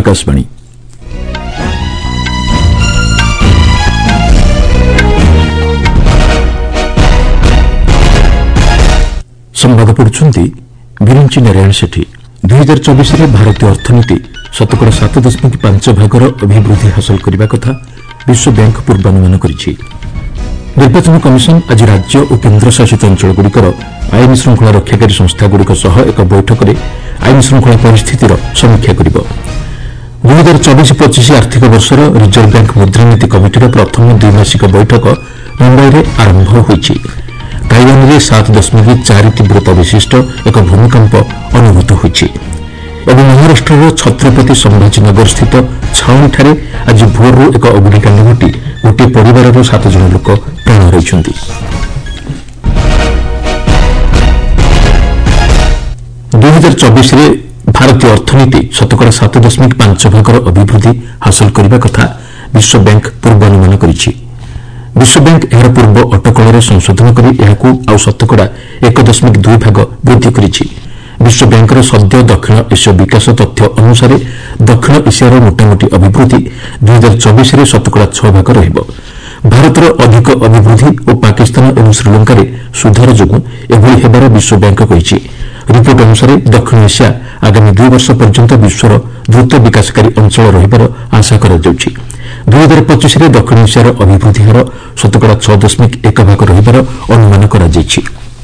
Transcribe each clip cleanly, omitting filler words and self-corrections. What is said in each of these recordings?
आकाशवाणी। संवाद पढ़ुंट विरंची नारायण सेठी। 2024 में भारतीय अर्थनीति शतकड़ा 7.5 भागर अभिवृद्धि हासिल करने कथा विश्व बैंक पूर्वानुमान करिछि। निर्वाचन कमिशन आज राज्य और केन्द्रशासित अंचलगुड़िकर आईन श्रृंखला रक्षाकारी संस्थागुड़िक सह एक बैठक में आईन श्रृंखला परिस्थितिर समीक्षा करिब। 2024-25 आर्थिक वर्षर रिजर्व बैंक मुद्रानीति कमिटिर प्रथम द्विमासिक बैठक मुंबई में आरंभ होइछि। ताइवान में 7.4 तीव्रता विशिष्ट एक भूमिकंप अनुभूत होइछि और महाराष्ट्र छत्रपति संभाजीनगर स्थित छाउनीठारे आज भोरु एक अग्निकांड घटी गोटे परिवार 7 जन लोक प्राण हराइछन्ति। 2024 में भारतीय अर्थनीति शतकड़ा 7.5 भागर अभिवृद्धि हासिल करने कथा विश्व बैंक पूर्वानुमान करिछि। विश्व बैंक एहार पूर्व अटकल संशोधन कर शतकड़ा 1.2 भाग वृद्धि करिछि। विश्व बैंकर सद्य दक्षिण एशिया विकास तथ्य अनुसार दक्षिण एशियार मोटामोटी अभिवृद्धि 2024 में शतकड़ा 6 भाग रहिब। भारतर अधिक अभिवृद्धि और पाकिस्तान और श्रीलंकार सुधार जोगुं एभଳି हेबार विश्व बैंक कहिछि। रिपोर्ट अनुसार दक्षिण एशिया आगामी 2 वर्ष पर्यंत विश्वर द्रुत विकासकारी अंचल रहिबार आशा करा जाउछि। 2025 में दक्षिण एशियार अभिवृद्धि हार शतकड़ा 6.1 भाग रहिबार अनुमान करा जाइछि।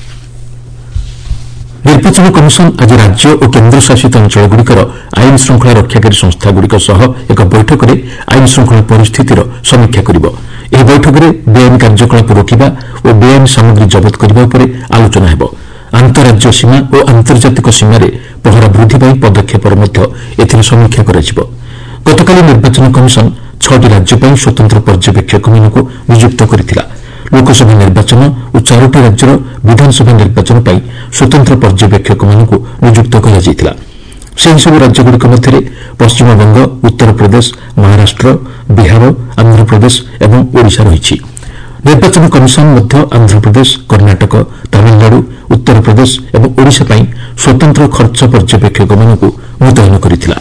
निर्वाचन कमिशन आज राज्य और केन्द्रशासित अंचलगुड़िकर आईन श्रृंखला रक्षाकारी संस्थागुड़िक सह एक बैठक में आईन श्रृंखला परिस्थितिर समीक्षा करिब। ଏହି बैठकରେ बेआईन କାର୍ଯ୍ୟକଳାପ ରୋକିବା ଓ ବେଆଇନ ସାମଗ୍ରୀ ଜବତ କରିବା ଉପରେ ଆଲୋଚନା ହେବ। ଆନ୍ତଃରାଜ୍ୟ ସୀମା ଓ ଆନ୍ତର୍ଜାତିକ ସୀମାରେ ପହରା ବୃଦ୍ଧି ପାଇଁ ପଦକ୍ଷେପର ମଧ୍ୟ ଏଥିରେ ସମୀକ୍ଷା କରାଯିବ। ଗତକାଲି ନିର୍ବାଚନ କମିଶନ 6ଟି ରାଜ୍ୟ ପାଇଁ ସ୍ୱତନ୍ତ୍ର ପର୍ଯ୍ୟବେକ୍ଷକମାନଙ୍କୁ ନିଯୁକ୍ତ କରିଥିଲା। ଲୋକସଭା ନିର୍ବାଚନ ଓ 4ଟି ରାଜ୍ୟର ବିଧାନସଭା ନିର୍ବାଚନ ପାଇଁ ସ୍ୱତନ୍ତ୍ର ପର୍ଯ୍ୟବେକ୍ଷକମାନଙ୍କୁ ନିଯୁକ୍ତ କରାଯାଇଥିଲା। ସେହିସବୁ ରାଜ୍ୟଗୁଡ଼ିକ ମଧ୍ୟରେ ପଶ୍ଚିମବଙ୍ଗ, ଉତ୍ତରପ୍ରଦେଶ, ମହାରାଷ୍ଟ୍ର, ବିହାର, ଆନ୍ଧ୍ରପ୍ରଦେଶ ଏବଂ ଓଡ଼ିଶା ରହିଛି। ନିର୍ବାଚନ କମିଶନ ମଧ୍ୟ ଆନ୍ଧ୍ରପ୍ରଦେଶ, କର୍ଣ୍ଣାଟକ, ତାମିଲନାଡୁ, ଉତ୍ତରପ୍ରଦେଶ ଏବଂ ଓଡ଼ିଶା ପାଇଁ ସ୍ୱତନ୍ତ୍ର ଖର୍ଚ୍ଚ ପର୍ଯ୍ୟବେକ୍ଷକମାନଙ୍କୁ ମୁତୟନ କରିଥିଲା।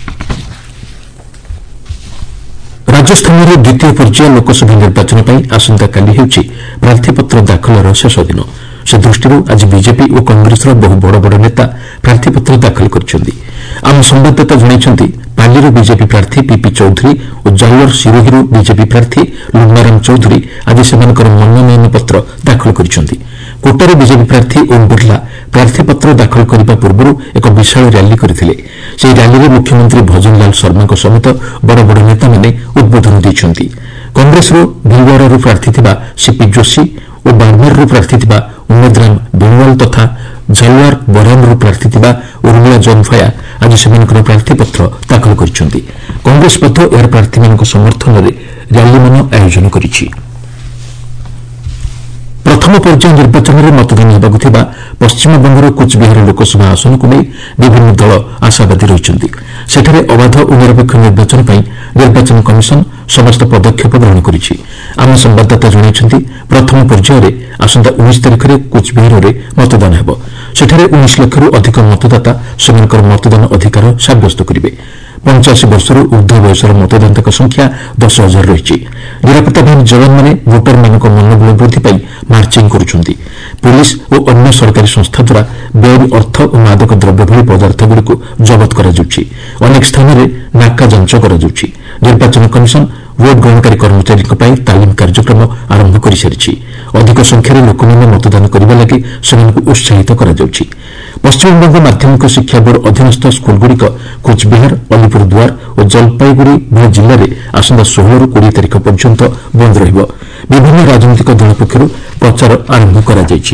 ରାଜସ୍ଥାନରେ ଦ୍ୱିତୀୟ ପର୍ଯ୍ୟାୟ ଲୋକସଭା ନିର୍ବାଚନ ପାଇଁ ଆସନ୍ତାକାଲି ହେଉଛି ପ୍ରାର୍ଥୀପତ୍ର ଦାଖଲର ଶେଷ ଦିନ। ସେ ଦୃଷ୍ଟିରୁ ଆଜି ବିଜେପି ଓ କଂଗ୍ରେସର ବହୁ ବଡ଼ ବଡ଼ ନେତା ପ୍ରାର୍ଥୀପତ୍ର ଦାଖଲ କରିଛନ୍ତି। ଆମ ସମ୍ଭାଦଦାତା ଜଣାଇଛନ୍ତି ପାଲିରୁ ବିଜେପି ପ୍ରାର୍ଥୀ ପିପି ଚୌଧୁରୀ ଓ ଜାଲୋର ସିରୋହିରୁ ବିଜେପି ପ୍ରାର୍ଥୀ ଲୁମ୍ବାରାମ ଚୌଧୁରୀ ଆଜି ସେମାନଙ୍କର ମନୋନୟନ ପତ୍ର ଦାଖଲ କରିଛନ୍ତି। କୋଟାରେ ବିଜେପି ପ୍ରାର୍ଥୀ ଓମ୍ ବିର୍ଲା ପ୍ରାର୍ଥୀପତ୍ର ଦାଖଲ କରିବା ପୂର୍ବରୁ ଏକ ବିଶାଳ ର୍ୟାଲି କରିଥିଲେ। ସେହି ର୍ୟାଲିରେ ମୁଖ୍ୟମନ୍ତ୍ରୀ ଭଜନଲାଲ ଶର୍ମାଙ୍କ ସମେତ ବଡ଼ ବଡ଼ ନେତାମାନେ ଉଦ୍ବୋଧନ ଦେଇଛନ୍ତି। କଂଗ୍ରେସରୁ ଭିଲୱାରାରୁ ପ୍ରାର୍ଥୀ ଥିବା ସିପି ଯୋଶୀ ଓ ବାର୍ମରରୁ ପ୍ରାର୍ଥୀ ଥିବା ଉମେଦରାମ ବେଣୱାଲ ତଥା ଝାଲୱାର ବରାନରୁ ପ୍ରାର୍ଥୀ ଥିବା ଉର୍ମିଳା ଜନଫାୟା ଆଜି ସେମାନଙ୍କର ପ୍ରାର୍ଥୀପତ୍ର ଦାଖଲ କରିଛନ୍ତି। କଂଗ୍ରେସ ମଧ୍ୟ ଏହାର ପ୍ରାର୍ଥୀମାନଙ୍କ ସମର୍ଥନରେ ର୍ୟାଲିମାନ ଆୟୋଜନ କରିଛି। ପ୍ରଥମ ପର୍ଯ୍ୟାୟ ନିର୍ବାଚନରେ ମତଦାନ ହେବାକୁ ଥିବା ପଶ୍ଚିମବଙ୍ଗର କୁଚବିହାର ଲୋକସଭା ଆସନକୁ ନେଇ ବିଭିନ୍ନ ଦଳ ଆଶାବାଦୀ ରହିଛନ୍ତି। ସେଠାରେ ଅବାଧ ଓ ନିରପେକ୍ଷ ନିର୍ବାଚନ ପାଇଁ ନିର୍ବାଚନ କମିଶନ ସମସ୍ତ ପଦକ୍ଷେପ ଗ୍ରହଣ କରିଛି। ଆମ ସମ୍ଭାଦଦାତା ଜଣାଇଛନ୍ତି ପ୍ରଥମ ପର୍ଯ୍ୟାୟରେ ଆସନ୍ତା 19 ତାରିଖରେ କୁଚବିହାରରେ ମତଦାନ ହେବ। ସେଠାରେ 19 ଲକ୍ଷରୁ ଅଧିକ ମତଦାତା ସେମାନଙ୍କର ମତଦାନ ଅଧିକାର ସାବ୍ୟସ୍ତ କରିବେ। 85 ବର୍ଷରୁ ଊର୍ଦ୍ଧ୍ୱ ବୟସର ମତଦାତାଙ୍କ ସଂଖ୍ୟା 10,000 ରହିଛି। ନିରାପତ୍ତା ବାହିନୀ ଯବାନମାନେ ଭୋଟରମାନଙ୍କ ମନୋବଳ ବୃଦ୍ଧି ପାଇଁ ମାର୍ଚିଂ କରୁଛନ୍ତି। ପୁଲିସ୍ ଓ ଅନ୍ୟ ସରକାରୀ ସଂସ୍ଥା ଦ୍ୱାରା ବେଆଇନ ଅର୍ଥ ଓ ମାଦକ ଦ୍ରବ୍ୟ ଭଳି ପଦାର୍ଥଗୁଡ଼ିକୁ ଜବତ କରାଯାଉଛି। ଅନେକ ସ୍ଥାନରେ ନାକା ଯାଞ୍ଚ କରାଯାଉଛି। ନିର୍ବାଚନ କମିଶନ ଭୋଟ୍ ଗ୍ରହଣକାରୀ କର୍ମଚାରୀଙ୍କ ପାଇଁ ତାଲିମ କାର୍ଯ୍ୟକ୍ରମ ଆରମ୍ଭ କରିସାରିଛି। ଅଧିକ ସଂଖ୍ୟାରେ ଲୋକମାନେ ମତଦାନ କରିବା ଲାଗି ସେମାନଙ୍କୁ ଉତ୍ସାହିତ କରାଯାଉଛି। ପଶ୍ଚିମବଙ୍ଗ ମାଧ୍ୟମିକ ଶିକ୍ଷା ବୋର୍ଡ ଅଧୀନସ୍ଥ ସ୍କୁଲଗୁଡ଼ିକ କୁଚବିହାର, ଅଲିପୁରଦୁଆର ଓ ଜଲପାଇଗୁଡ଼ି ଭଳି ଜିଲ୍ଲାରେ ଆସନ୍ତା 16ରୁ 20 ତାରିଖ ପର୍ଯ୍ୟନ୍ତ ବନ୍ଦ ରହିବ। ବିଭିନ୍ନ ରାଜନୈତିକ ଦଳ ପକ୍ଷରୁ ପ୍ରଚାର ଆରମ୍ଭ କରାଯାଇଛି।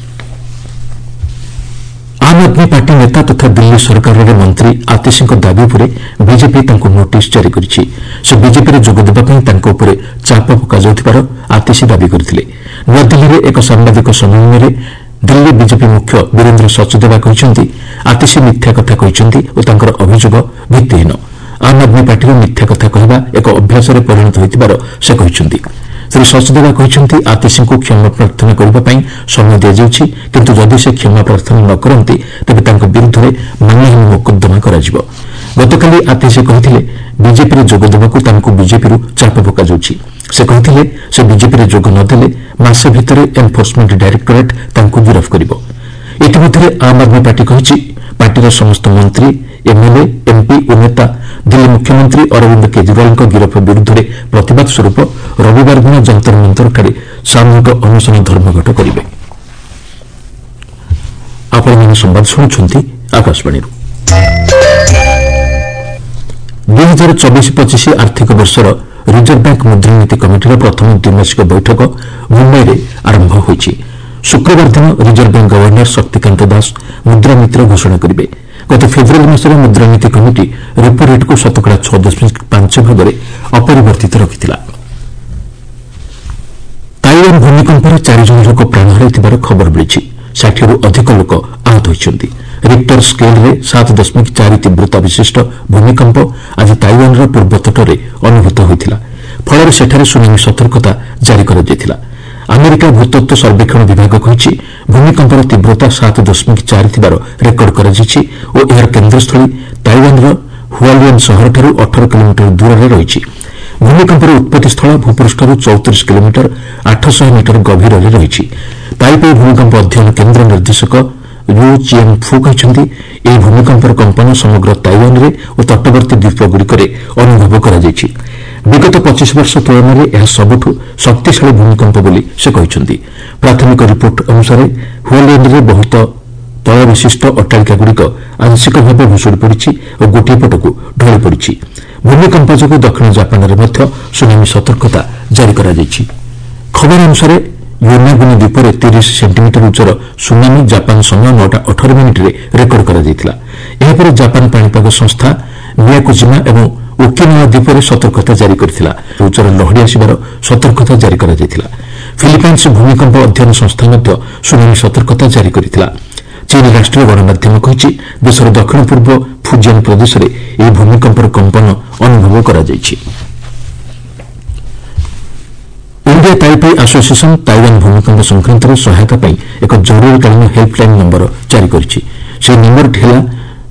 ଆମ୍ ଆଦମୀ ପାର୍ଟି ନେତା ତଥା ଦିଲ୍ଲୀ ସରକାରରେ ମନ୍ତ୍ରୀ ଆତିଶୀଙ୍କ ଦାବି ଉପରେ ବିଜେପି ତାଙ୍କୁ ନୋଟିସ୍ ଜାରି କରିଛି। ସେ ବିଜେପିରେ ଯୋଗ ଦେବା ପାଇଁ ତାଙ୍କ ଉପରେ ଚାପ ପକାଯାଉଥିବାର ଆତିଶୀ ଦାବି କରିଥିଲେ। ନୂଆଦିଲ୍ଲୀରେ ଏକ ସାମ୍ବାଦିକ ସମ୍ମିଳନୀରେ ଦିଲ୍ଲୀ ବିଜେପି ମୁଖ୍ୟ ବୀରେନ୍ଦ୍ର ସଚଦେବା କହିଛନ୍ତି ଆତିଶୀ ମିଥ୍ୟା କଥା କହିଛନ୍ତି ଓ ତାଙ୍କର ଅଭିଯୋଗ ଭିତ୍ତିହୀନ। ଆମ୍ ଆଦମୀ ପାର୍ଟିର ମିଥ୍ୟା କଥା କହିବା ଏକ ଅଭ୍ୟାସରେ ପରିଣତ ହୋଇଥିବାର ସେ କହିଛନ୍ତି। ଶ୍ରୀ ସଚଦେବା କହିଛନ୍ତି ଆତିଶୀଙ୍କୁ କ୍ଷମା ପ୍ରାର୍ଥନା କରିବା ପାଇଁ ସମୟ ଦିଆଯାଉଛି, କିନ୍ତୁ ଯଦି ସେ କ୍ଷମା ପ୍ରାର୍ଥନା ନ କରନ୍ତି ତେବେ ତାଙ୍କ ବିରୁଦ୍ଧରେ ମାନହାନୀ ମୋକଦ୍ଦମା କରାଯିବ। ଗତକାଲି ଆତିଶି କହିଥିଲେ ବିଜେପିରେ ଯୋଗ ଦେବାକୁ ତାଙ୍କୁ ବିଜେପିରୁ ଚାପ ପକାଯାଉଛି। ସେ କହିଥିଲେ ସେ ବିଜେପିରେ ଯୋଗ ନ ଦେଲେ ମାସେ ଭିତରେ ଏନ୍ଫୋର୍ସମେଣ୍ଟ ଡାଇରେକ୍ଟୋରେଟ୍ ତାଙ୍କୁ ଗିରଫ କରିବ। ଇତିମଧ୍ୟରେ ଆମ୍ ଆଦମୀ ପାର୍ଟି କହିଛି ପାର୍ଟିର ସମସ୍ତ ମନ୍ତ୍ରୀ, ଏମ୍ଏଲ୍ଏ, ଏମ୍ପି ଓ ନେତା ଦିଲ୍ଲୀ ମୁଖ୍ୟମନ୍ତ୍ରୀ ଅରବିନ୍ଦ କେଜରିୱାଲଙ୍କ ଗିରଫ ବିରୁଦ୍ଧରେ ପ୍ରତିବାଦ ସ୍ୱରୂପ ରବିବାର ଦିନ ଯନ୍ତର ମନ୍ତରଠାରେ ସାମୂହିକ ଅନଶନ ଧର୍ମଘଟ କରିବେ। ଆପଣମାନେ ସମ୍ବାଦ ଶୁଣୁଛନ୍ତି ଆକାଶବାଣୀରୁ। 2024-25 ଆର୍ଥିକ ବର୍ଷର ରିଜର୍ଭ ବ୍ୟାଙ୍କ ମୁଦ୍ରାନୀତି କମିଟିର ପ୍ରଥମ ଦ୍ୱିମାସିକ ବୈଠକ ମୁମ୍ବାଇରେ ଆରମ୍ଭ ହୋଇଛି। ଶୁକ୍ରବାର ଦିନ reserve bank governor Shaktikanta Das ମୁଦ୍ରାନୀତିର ଘୋଷଣା କରିବେ। ଗତ ଫେବୃୟାରୀ ମାସରେ ମୁଦ୍ରାନୀତି କମିଟି ରେପୋ ରେଟ୍କୁ 6.5% ଭାବରେ ଅପରିବର୍ତ୍ତିତ ରଖିଥିଲା। ତାଇୱାନ ଭୂମିକମ୍ପରେ 4 ଜଣ ଲୋକ ପ୍ରାଣ ହରାଇଥିବାର ଖବର ମିଳିଛି। 60ରୁ ଅଧିକ ଲୋକ ଆହତ ହୋଇଛନ୍ତି। ରିକ୍ଟର ସ୍କେଲ୍ରେ 7.4 ତୀବ୍ରତା ବିଶିଷ୍ଟ ଭୂମିକମ୍ପ ଆଜି ତାଇୱାନର ପୂର୍ବତଟରେ ଅନୁଭୂତ ହୋଇଥିଲା। ଫଳରେ ସେଠାରେ ସୁନାମି ସତର୍କତା ଜାରି କରାଯାଇଥିଲା। ଆମେରିକା ଭୂତତ୍ତ୍ୱ ସର୍ବେକ୍ଷଣ ବିଭାଗ କହିଛି ଭୂମିକମ୍ପର ତୀବ୍ରତା 7.4 ଥିବାର ରେକର୍ଡ କରାଯାଇଛି ଓ ଏହାର କେନ୍ଦ୍ରସ୍ଥଳୀ ତାଇୱାନର ହୁଆଲିଆନ୍ ସହରଠାରୁ 18 କିଲୋମିଟର ଦୂରରେ ରହିଛି। ଭୂମିକମ୍ପର ଉତ୍ପତ୍ତି ସ୍ଥଳ ଭୂପୃଷ୍ଠରୁ 34 କିଲୋମିଟର 800 ମିଟର ଗଭୀରରେ ରହିଛି। ତାଇପେଇ ଭୂମିକମ୍ପ ଅଧ୍ୟୟନ କେନ୍ଦ୍ର ନିର୍ଦ୍ଦେଶକ ୟୁ ଚିଏନ୍ ଫୁ କହିଛନ୍ତି ଏହି ଭୂମିକମ୍ପର କମ୍ପନ ସମଗ୍ର ତାଇୱାନରେ ଓ ତଟବର୍ତ୍ତୀ ଦ୍ୱୀପଗୁଡ଼ିକରେ ଅନୁଭବ କରାଯାଇଛି। ବିଗତ 25 ବର୍ଷ ତୁଳନାରେ ଏହା ସବୁଠୁ ଶକ୍ତିଶାଳୀ ଭୂମିକମ୍ପ ବୋଲି ସେ କହିଛନ୍ତି। ପ୍ରାଥମିକ ରିପୋର୍ଟ ଅନୁସାରେ ହୁଆଲିଆନ୍ରେ ବହୁତ ତଳ ବିଶିଷ୍ଟ ଅଟ୍ଟାଳିକାଗୁଡ଼ିକ ଆଂଶିକ ଭାବେ ଭୁଷୁଡ଼ି ପଡ଼ିଛି ଓ ଗୋଟିଏ ପଟକୁ ଢଳି ପଡ଼ିଛି। ଭୂମିକମ୍ପ ଯୋଗୁଁ ଦକ୍ଷିଣ ଜାପାନରେ ମଧ୍ୟ ସୁନାମି ସତର୍କତା ଜାରି କରାଯାଇଛି। ଖବର ଅନୁସାରେ ୟୋନାଗୁନି ଦ୍ୱୀପରେ 30 ସେଣ୍ଟିମିଟର ଉଚ୍ଚର ସୁନାମି ଜାପାନ ସମୟ 9:18 ରେକର୍ଡ କରାଯାଇଥିଲା। ଏହାପରେ ଜାପାନ ପାଣିପାଗ ସଂସ୍ଥା ମିୟାକୁଜିମା ଏବଂ ଓକିନାୱା ଦ୍ୱୀପରେ ସତର୍କତା ଜାରି କରିଥିଲା। ଉଚ୍ଚର ଲହଡ଼ି ଆସିବାର ସତର୍କତା ଜାରି କରାଯାଇଥିଲା। ଫିଲିପାଇନ୍ସ ଭୂମିକମ୍ପ ଅଧ୍ୟୟନ ସଂସ୍ଥା ମଧ୍ୟ ସୁନାମି ସତର୍କତା ଜାରି କରିଥିଲା। ଚୀନ ରାଷ୍ଟ୍ରୀୟ ଗଣମାଧ୍ୟମ କହିଛି ଦେଶର ଦକ୍ଷିଣ ପୂର୍ବ ଫୁଜିଆନ୍ ପ୍ରଦେଶରେ ଏହି ଭୂମିକମ୍ପର କମ୍ପନ ଅନୁଭବ କରାଯାଇଛି। ଇଣ୍ଡିଆ ତାଇପେଇ ଆସୋସିଏସନ୍ ତାଇୱାନ ଭୂମିକମ୍ପ ସଂକ୍ରାନ୍ତରେ ସହାୟତା ପାଇଁ ଏକ ଜରୁରୀକାଳୀନ ହେଲ୍ପଲାଇନ୍ ନମ୍ବର ଜାରି କରିଛି। ସେହି ନମ୍ବରଟି ହେଲା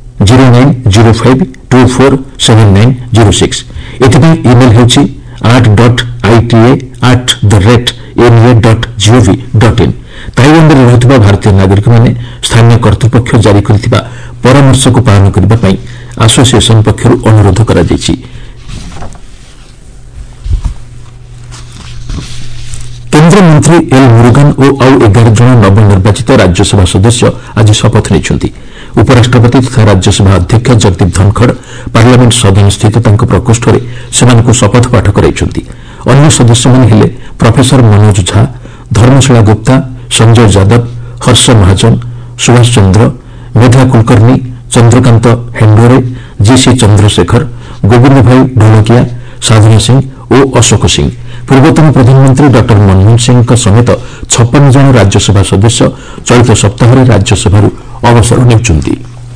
0905247906। ଏଥିପାଇଁ ଇମେଲ୍ ହେଉଛି art.ita@nia.gov.in। ତାଇୱାନରେ ରହୁଥିବା ଭାରତୀୟ ନାଗରିକମାନେ ସ୍ଥାନୀୟ କର୍ତ୍ତୃପକ୍ଷ ଜାରି କରିଥିବା ପରାମର୍ଶକୁ ପାଳନ କରିବା ପାଇଁ ଆସୋସିଏସନ୍ ପକ୍ଷରୁ ଅନୁରୋଧ କରାଯାଇଛି। କେନ୍ଦ୍ରମନ୍ତ୍ରୀ ଏଲ୍ ମୁରୁଗାନ୍ ଓ ଆଉ 11 ଜଣ ନବନିର୍ବାଚିତ ରାଜ୍ୟସଭା ସଦସ୍ୟ ଆଜି ଶପଥ ନେଇଛନ୍ତି। ଉପରାଷ୍ଟ୍ରପତି ତଥା ରାଜ୍ୟସଭା ଅଧ୍ୟକ୍ଷ ଜଗଦୀପ ଧନଖଡ଼ ପାର୍ଲାମେଣ୍ଟ ସଦନସ୍ଥିତ ତାଙ୍କ ପ୍ରକୋଷ୍ଠରେ ସେମାନଙ୍କୁ ଶପଥପାଠ କରାଇଛନ୍ତି। ଅନ୍ୟ ସଦସ୍ୟମାନେ ହେଲେ ପ୍ରଫେସର ମନୋଜ ଝା, ଧର୍ମଶୀଳା ଗୁପ୍ତା, ସଞ୍ଜୟ ଯାଦବ, ହର୍ଷ ମହାଜନ, ସୁଭାଷ ଚନ୍ଦ୍ର, ମେଧା କୁଲକର୍ଣ୍ଣି, ଚନ୍ଦ୍ରକାନ୍ତ ହେଣ୍ଡୋରେ, ଜିସି ଚନ୍ଦ୍ରଶେଖର, ଗୋବିନ୍ଦ ଭାଇ ଢୋଲକିଆ, ସାଧନା ସିଂ ଓ ଅଶୋକ ସିଂ। ପୂର୍ବତନ ପ୍ରଧାନମନ୍ତ୍ରୀ ଡ ମନମୋହନ ସିଂଙ୍କ ସମେତ 56 ଜଣ ରାଜ୍ୟସଭା ସଦସ୍ୟ ଚଳିତ ସପ୍ତାହରେ ରାଜ୍ୟସଭାରୁ ଅବସର ନେଉଛନ୍ତି।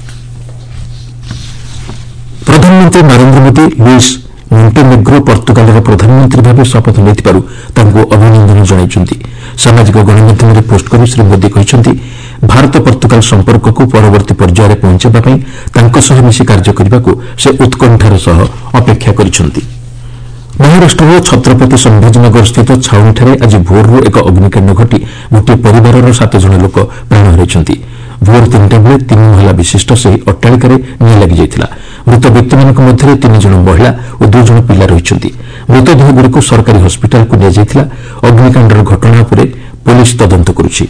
ପ୍ରଧାନମନ୍ତ୍ରୀ ନରେନ୍ଦ୍ର ମୋଦି ଲୁଇସ୍ ମଣ୍ଟେନେଗ୍ରୋ ପର୍ତ୍ତୁଗାଲର ପ୍ରଧାନମନ୍ତ୍ରୀ ଭାବେ ଶପଥ ନେଇଥିବାରୁ ତାଙ୍କୁ ଅଭିନନ୍ଦନ ଜଣାଇଛନ୍ତି। ସାମାଜିକ ଗଣମାଧ୍ୟମରେ ପୋଷ୍ଟ କରି ଶ୍ରୀ ମୋଦି କହିଛନ୍ତି ଭାରତ ପର୍ତ୍ତୁଗାଲ ସମ୍ପର୍କକୁ ପରବର୍ତ୍ତୀ ପର୍ଯ୍ୟାୟରେ ପହଞ୍ଚାଇବା ପାଇଁ ତାଙ୍କ ସହ ମିଶି କାର୍ଯ୍ୟ କରିବାକୁ ସେ ଉତ୍କଣ୍ଠାର ସହ ଅପେକ୍ଷା କରିଛନ୍ତି। ମହାରାଷ୍ଟ୍ରର ଛତ୍ରପତି ସମ୍ଭାଜୀନଗରସ୍ଥିତ ଛାଉଣିଠାରେ ଆଜି ଭୋରରୁ ଏକ ଅଗ୍ନିକାଣ୍ଡ ଘଟି ଗୋଟିଏ ପରିବାରର 7 ଜଣ ଲୋକ ପ୍ରାଣ ହରାଇଛନ୍ତି। ଭୋର 3ଟା ବେଳେ 3 ମହଲା ବିଶିଷ୍ଟ ସେହି ଅଟ୍ଟାଳିକାରେ ନିଆଁ ଲାଗିଯାଇଥିଲା। ମୃତ ବ୍ୟକ୍ତିମାନଙ୍କ ମଧ୍ୟରେ 3 ଜଣ ମହିଳା ଓ 2 ଜଣ ପିଲା ରହିଛନ୍ତି। ମୃତଦେହଗୁଡ଼ିକୁ ସରକାରୀ ହସ୍କିଟାଲକୁ ନିଆଯାଇଥିଲା। ଅଗ୍ନିକାଣ୍ଡର ଘଟଣା ଉପରେ ପୁଲିସ୍ ତଦନ୍ତ କରୁଛି।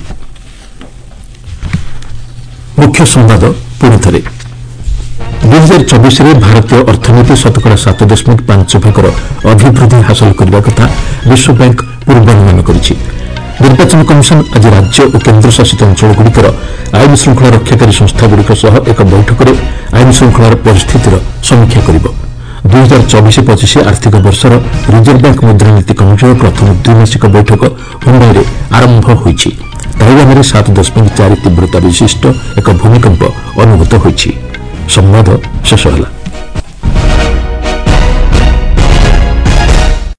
ମୁଖ୍ୟ ସମ୍ବାଦ ପୁଣିଥରେ 2024ରେ ଭାରତୀୟ ଅର୍ଥନୀତି 7.5% ଅଭିବୃଦ୍ଧି ହାସଲ କରିବା କଥା ବିଶ୍ୱବ୍ୟାଙ୍କ ପୂର୍ବାନୁମାନ କରିଛି। ନିର୍ବାଚନ କମିଶନ ଆଜି ରାଜ୍ୟ ଓ କେନ୍ଦ୍ରଶାସିତ ଅଞ୍ଚଳଗୁଡ଼ିକର ଆଇନ ଶୃଙ୍ଖଳା ରକ୍ଷାକାରୀ ସଂସ୍ଥାଗୁଡ଼ିକ ସହ ଏକ ବୈଠକରେ ଆଇନ ଶୃଙ୍ଖଳାର ପରିସ୍ଥିତିର ସମୀକ୍ଷା କରିବ। 2024-25 ଆର୍ଥିକ ବର୍ଷର ରିଜର୍ଭ ବ୍ୟାଙ୍କ ମୁଦ୍ରାନୀତି କମିଟିର ପ୍ରଥମ ଦ୍ୱିମାସିକ ବୈଠକ ମୁମ୍ବାଇରେ ଆରମ୍ଭ ହୋଇଛି। ତାଇୱାନରେ 7.4 ତୀବ୍ରତା ବିଶିଷ୍ଟ ଏକ ଭୂମିକମ୍ପ ଅନୁଭୂତ ହୋଇଛି। ସମ୍ବାଦ ଶେଷ ହେଲା।